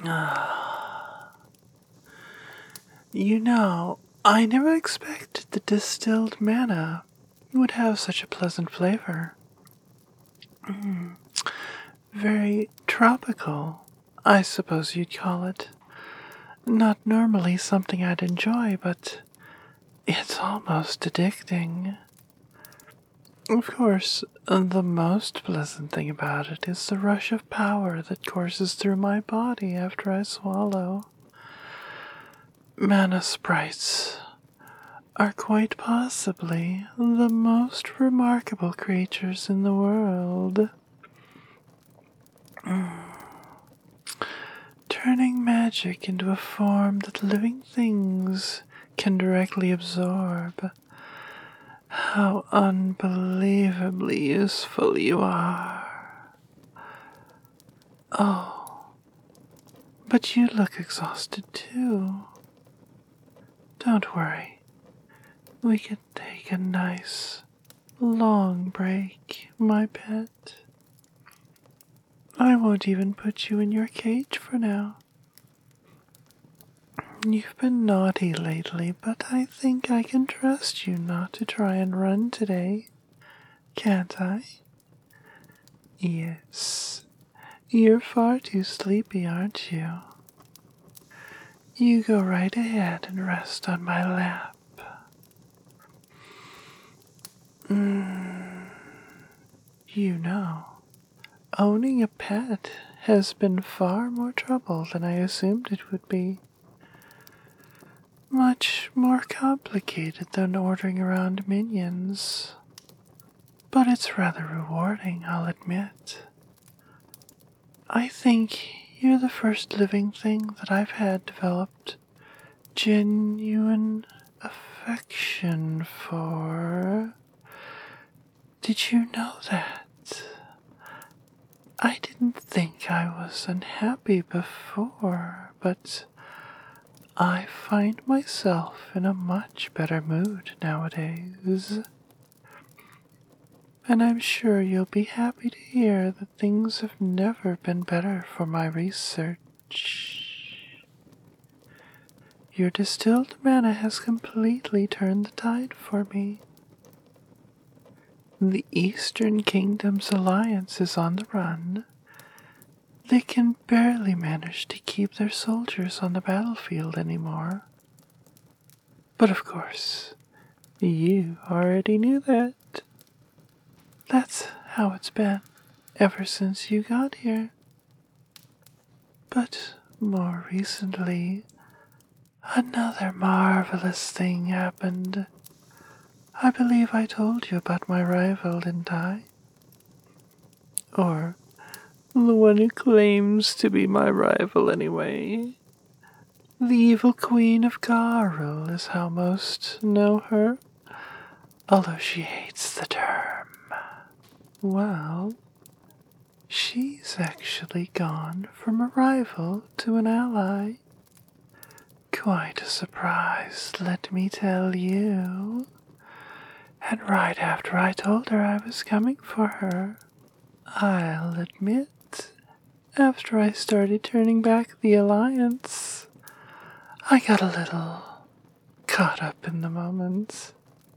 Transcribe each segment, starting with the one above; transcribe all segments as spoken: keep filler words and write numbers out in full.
You know, I never expected the distilled manna would have such a pleasant flavor. Mm, very tropical, I suppose you'd call it. Not normally something I'd enjoy, but it's almost addicting. Of course, the most pleasant thing about it is the rush of power that courses through my body after I swallow. Mana sprites are quite possibly the most remarkable creatures in the world. Turning magic into a form that living things can directly absorb. How unbelievably useful you are. Oh, but you look exhausted too. Don't worry. We can take a nice, long break, my pet. I won't even put you in your cage for now. You've been naughty lately, but I think I can trust you not to try and run today, can't I? Yes, you're far too sleepy, aren't you? You go right ahead and rest on my lap. Mm. You know, owning a pet has been far more trouble than I assumed it would be. Much more complicated than ordering around minions. But it's rather rewarding, I'll admit. I think you're the first living thing that I've had developed genuine affection for. Did you know that? I didn't think I was unhappy before, but I find myself in a much better mood nowadays. And I'm sure you'll be happy to hear that things have never been better for my research. Your distilled mana has completely turned the tide for me. The Eastern Kingdom's alliance is on the run. They can barely manage to keep their soldiers on the battlefield anymore. But of course, you already knew that. That's how it's been ever since you got here. But more recently, another marvelous thing happened. I believe I told you about my rival, didn't I? Or the one who claims to be my rival anyway. The evil queen of Garul is how most know her, although she hates the term. Well, she's actually gone from a rival to an ally. Quite a surprise, let me tell you. And right after I told her I was coming for her, I'll admit, after I started turning back the alliance, I got a little caught up in the moment.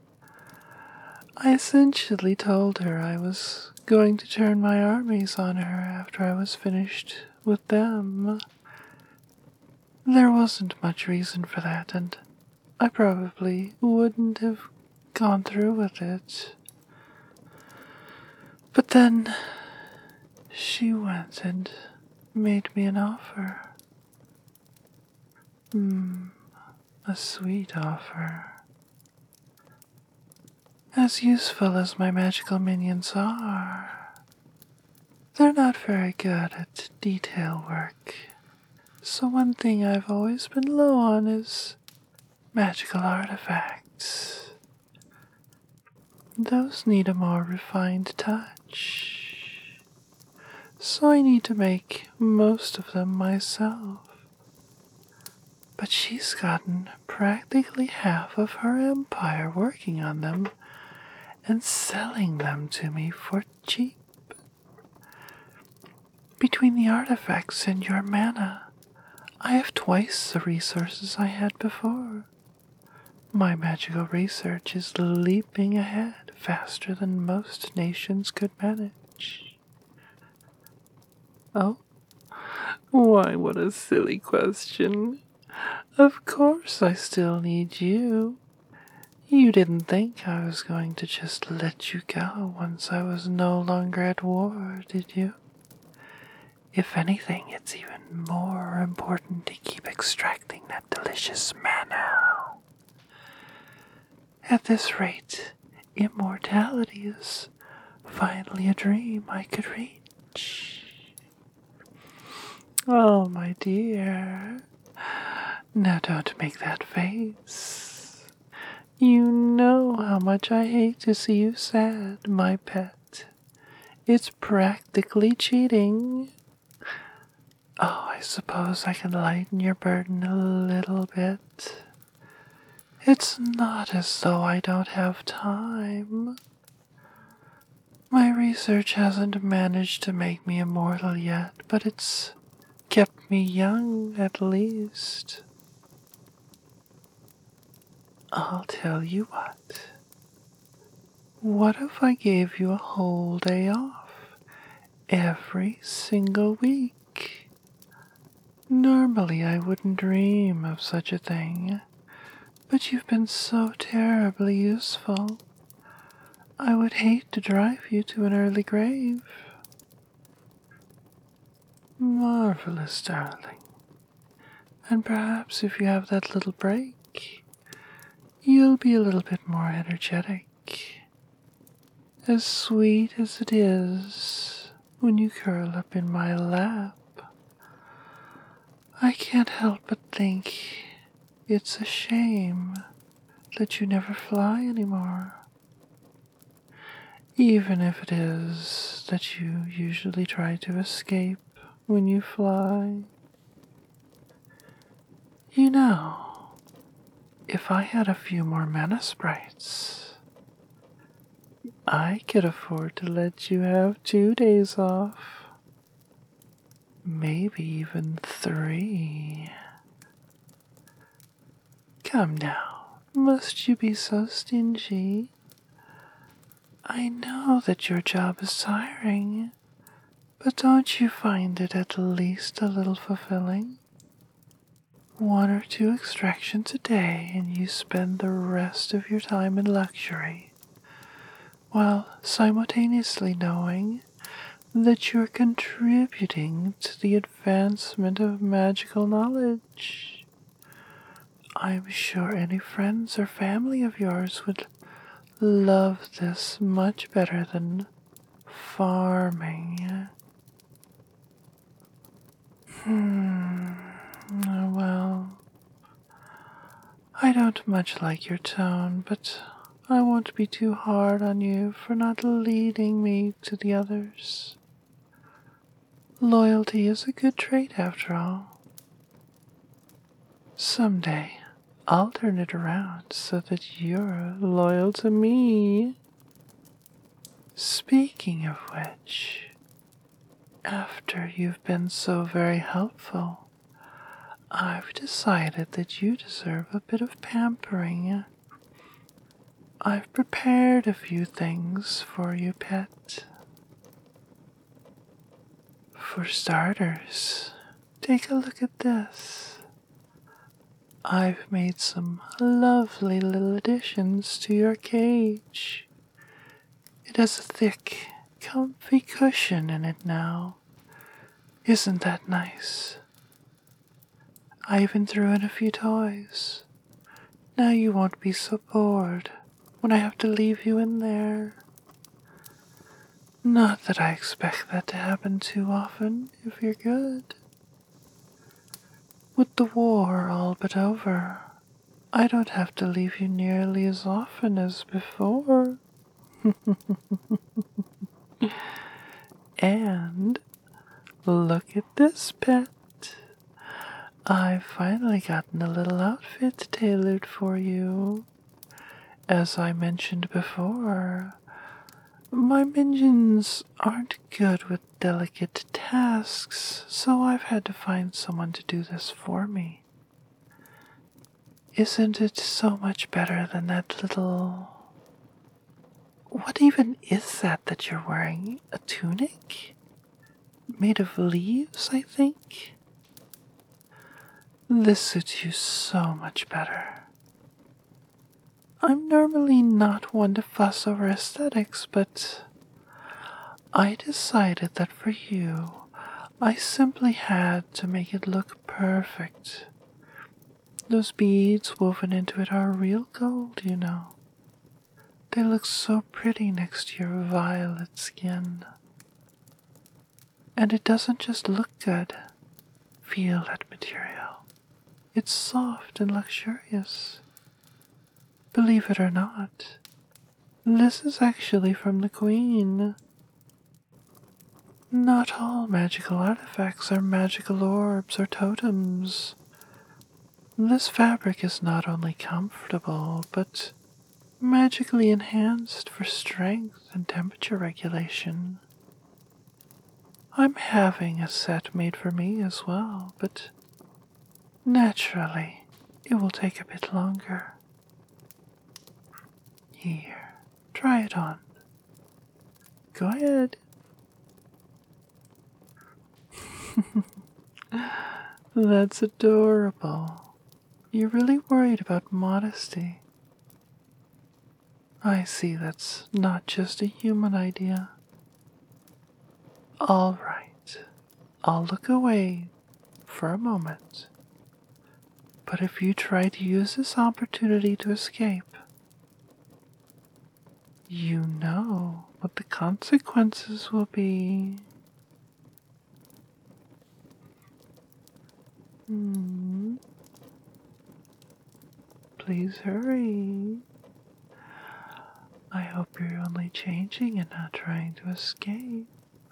I essentially told her I was going to turn my armies on her after I was finished with them. There wasn't much reason for that, and I probably wouldn't have gone through with it. But then she went and made me an offer. Hmm, a sweet offer. As useful as my magical minions are, they're not very good at detail work. So one thing I've always been low on is magical artifacts. Those need a more refined touch. So I need to make most of them myself. But she's gotten practically half of her empire working on them and selling them to me for cheap. Between the artifacts and your mana, I have twice the resources I had before. My magical research is leaping ahead faster than most nations could manage. Oh? Why, what a silly question. Of course I still need you. You didn't think I was going to just let you go once I was no longer at war, did you? If anything, it's even more important to keep extracting that delicious mana. At this rate, immortality is finally a dream I could reach. Oh, my dear. Now don't make that face. You know how much I hate to see you sad, my pet. It's practically cheating. Oh, I suppose I can lighten your burden a little bit. It's not as though I don't have time. My research hasn't managed to make me immortal yet, but it's kept me young at least. I'll tell you what. What if I gave you a whole day off every single week? Normally I wouldn't dream of such a thing, but you've been so terribly useful. I would hate to drive you to an early grave. Marvelous, darling. And perhaps if you have that little break, you'll be a little bit more energetic. As sweet as it is when you curl up in my lap, I can't help but think it's a shame that you never fly anymore. Even if it is that you usually try to escape when you fly. You know, if I had a few more mana sprites, I could afford to let you have two days off. Maybe even three. Come now, must you be so stingy? I know that your job is tiring, but don't you find it at least a little fulfilling? One or two extractions a day and you spend the rest of your time in luxury, while simultaneously knowing that you're contributing to the advancement of magical knowledge. I'm sure any friends or family of yours would love this much better than farming. Hmm, well, I don't much like your tone, but I won't be too hard on you for not leading me to the others. Loyalty is a good trait after all. Someday, I'll turn it around so that you're loyal to me. Speaking of which, after you've been so very helpful, I've decided that you deserve a bit of pampering. I've prepared a few things for you, pet. For starters, take a look at this. I've made some lovely little additions to your cage. It has a thick, comfy cushion in it now. Isn't that nice? I even threw in a few toys. Now you won't be so bored when I have to leave you in there. Not that I expect that to happen too often, if you're good. With the war all but over, I don't have to leave you nearly as often as before. And look at this, pet. I've finally gotten a little outfit tailored for you. As I mentioned before, My minions aren't good with delicate tasks, so I've had to find someone to do this for me. Isn't it so much better than that little... What even is that that you're wearing? A tunic? Made of leaves, I think? This suits you so much better. I'm normally not one to fuss over aesthetics, but I decided that for you, I simply had to make it look perfect. Those beads woven into it are real gold, you know. They look so pretty next to your violet skin. And it doesn't just look good. Feel that material. It's soft and luxurious. Believe it or not, this is actually from the Queen. Not all magical artifacts are magical orbs or totems. This fabric is not only comfortable, but magically enhanced for strength and temperature regulation. I'm having a set made for me as well, but naturally, it will take a bit longer. Here, try it on. Go ahead. That's adorable. You're really worried about modesty. I see that's not just a human idea. All right, I'll look away for a moment. But if you try to use this opportunity to escape, you know what the consequences will be. Hmm. Please hurry. I hope you're only changing and not trying to escape.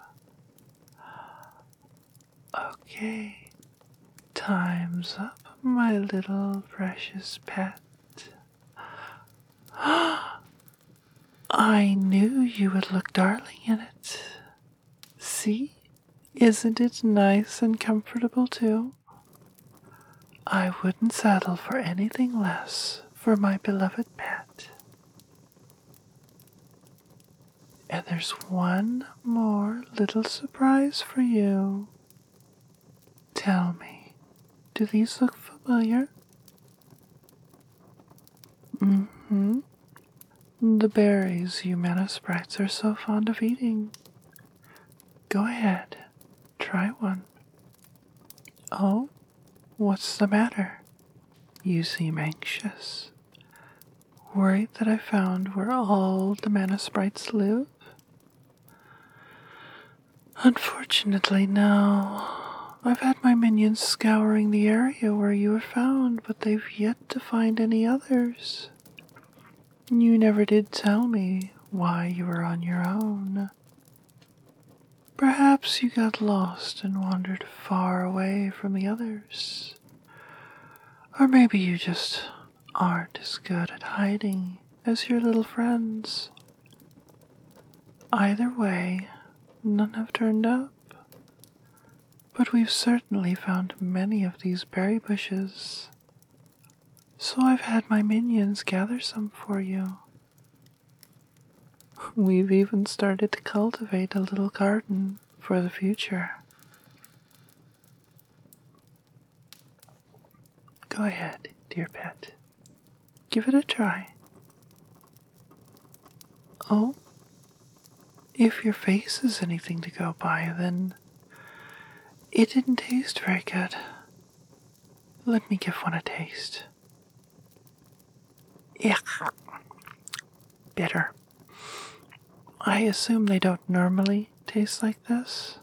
Okay, time's up, my little precious pet. I knew you would look darling in it. See? Isn't it nice and comfortable too? I wouldn't settle for anything less for my beloved pet. And there's one more little surprise for you. Tell me, do these look familiar? Mm-hmm. The berries you mana sprites are so fond of eating. Go ahead, try one. Oh, what's the matter? You seem anxious. Worried that I found where all the mana sprites live? Unfortunately, no. I've had my minions scouring the area where you were found, but they've yet to find any others. You never did tell me why you were on your own. Perhaps you got lost and wandered far away from the others. Or maybe you just aren't as good at hiding as your little friends. Either way, none have turned up. But we've certainly found many of these berry bushes. So I've had my minions gather some for you. We've even started to cultivate a little garden for the future. Go ahead, dear pet. Give it a try. Oh, if your face is anything to go by, then it didn't taste very good. Let me give one a taste. Yuck. Bitter. I assume they don't normally taste like this.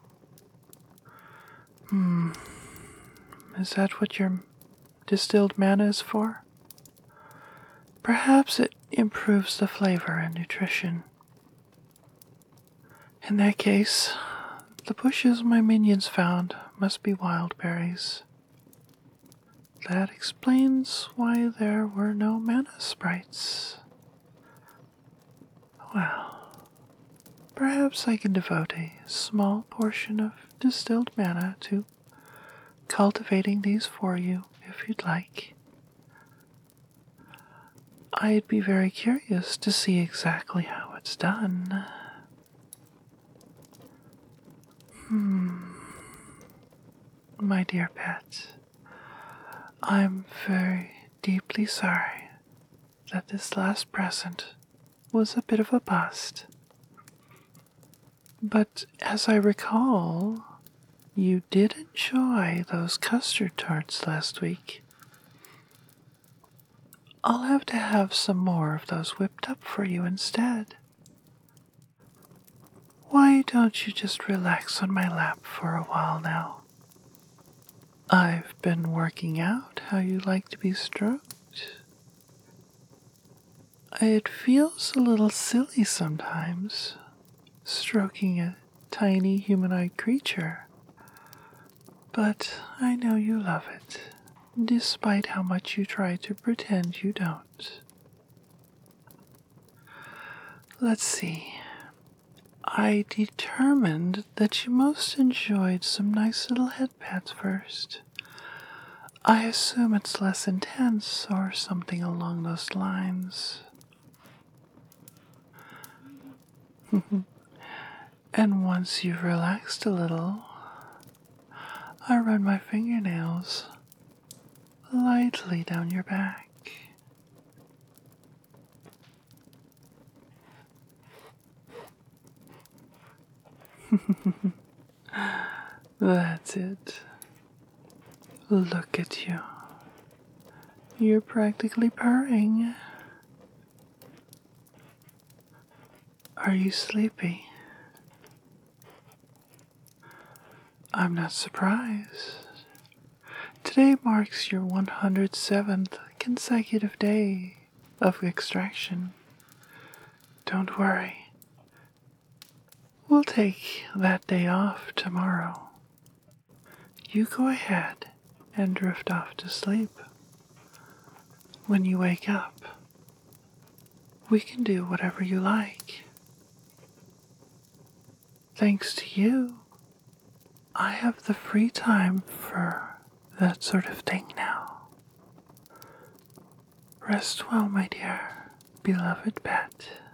Hmm. Is that what your distilled mana is for? Perhaps it improves the flavor and nutrition. In that case, the bushes my minions found must be wild berries. That explains why there were no mana sprites. Well, perhaps I can devote a small portion of distilled mana to cultivating these for you if you'd like. I'd be very curious to see exactly how it's done. Hmm. My dear pet, I'm very deeply sorry that this last present was a bit of a bust. But as I recall, you did enjoy those custard tarts last week. I'll have to have some more of those whipped up for you instead. Why don't you just relax on my lap for a while now? I've been working out how you like to be stroked. It feels a little silly sometimes, stroking a tiny humanoid creature, but I know you love it, despite how much you try to pretend you don't. Let's see. I determined that you most enjoyed some nice little head pats first. I assume it's less intense or something along those lines. And once you've relaxed a little, I run my fingernails lightly down your back. That's it. Look at you. You're practically purring. Are you sleepy? I'm not surprised. Today marks your one hundred seventh consecutive day of extraction. Don't worry. We'll take that day off tomorrow. You go ahead and drift off to sleep. When you wake up, we can do whatever you like. Thanks to you, I have the free time for that sort of thing now. Rest well, my dear, beloved pet.